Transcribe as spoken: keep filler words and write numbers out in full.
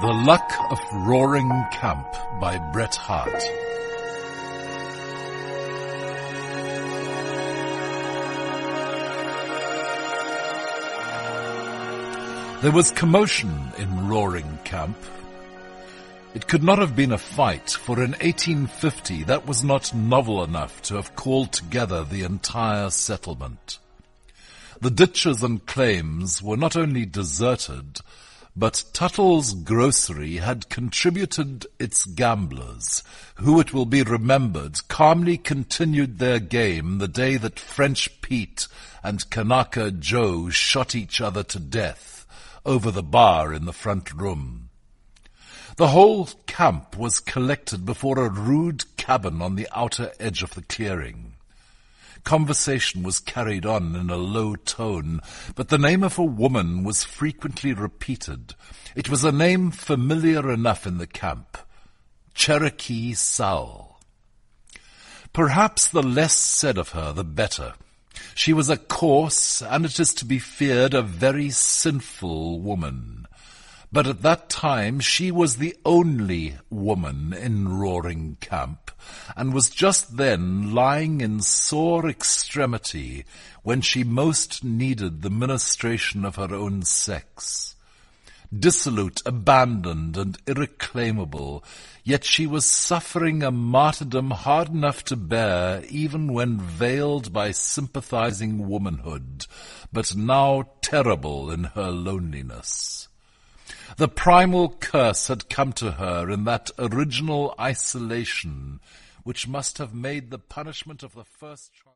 The Luck of Roaring Camp by Bret Harte. There was commotion in Roaring Camp. It could not have been a fight, for in eighteen fifty that was not novel enough to have called together the entire settlement. The ditches and claims were not only deserted, but Tuttle's grocery had contributed its gamblers, who, it will be remembered, calmly continued their game the day that French Pete and Kanaka Joe shot each other to death over the bar in the front room. The whole camp was collected before a rude cabin on the outer edge of the clearing. Conversation was carried on in a low tone, but the name of a woman was frequently repeated. It was a name familiar enough in the camp: Cherokee Sal. Perhaps the less said of her, the better. She was a coarse, and it is to be feared, a very sinful woman. But at that time she was the only woman in Roaring Camp, and was just then lying in sore extremity when she most needed the ministration of her own sex. Dissolute, abandoned, and irreclaimable, yet she was suffering a martyrdom hard enough to bear even when veiled by sympathizing womanhood, but now terrible in her loneliness. The primal curse had come to her in that original isolation which must have made the punishment of the first child.